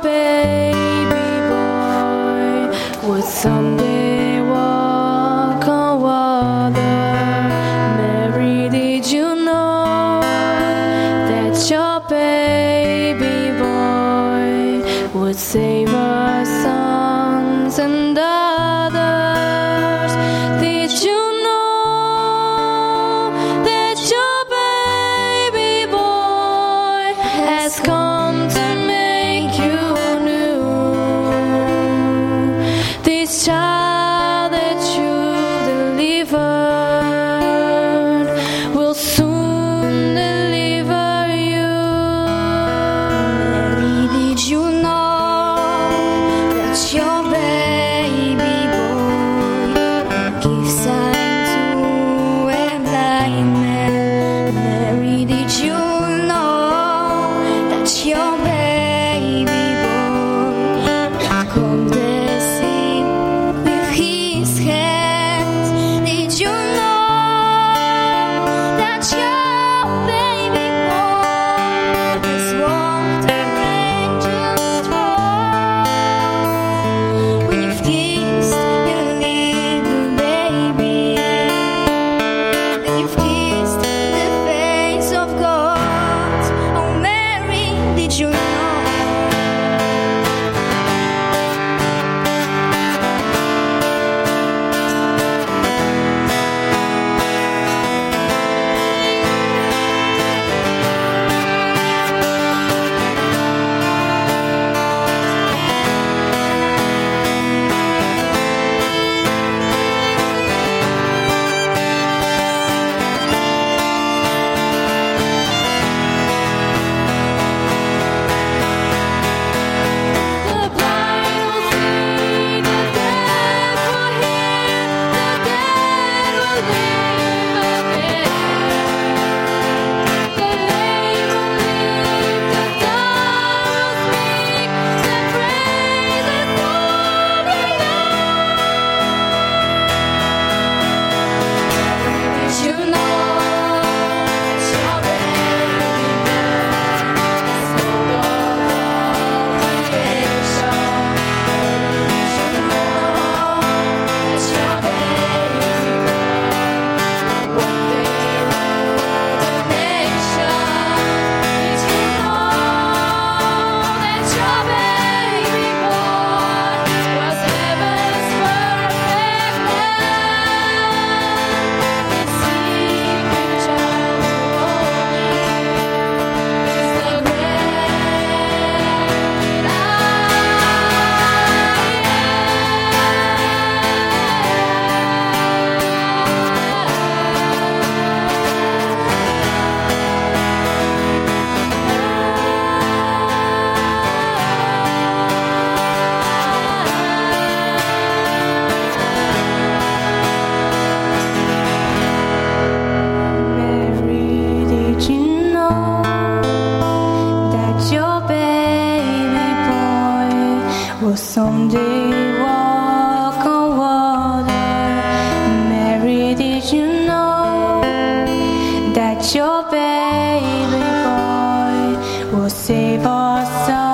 baby boy would someday walk on water. Mary, did you know that your baby boy would save our sons and daughters? Did you know that your baby boy has come to make you new? This child that you delivered will soon deliver you. Mary, did you know that your baby boy gives sight to a blind man? Mary, did you know that your baby boy calmed the sea with his hands? Did you know that your baby boy has walked the angel's throne? When you've kissed your little baby, and you've kissed the face of God. Oh, Mary, did you know? The blind will see, the deaf will hear, the dead will live again. The lame will leap, the dumb will speak, the praises of the Lord. Did you know that your baby boy is Lord of all creation? Did you know that your baby boy one day rule the nation? Did you know that your baby boy was heaven's perfect man? The secret child of is the great I Mary, did you know that your baby boy will someday walk on water? Mary, did you know that your baby boy will save our souls?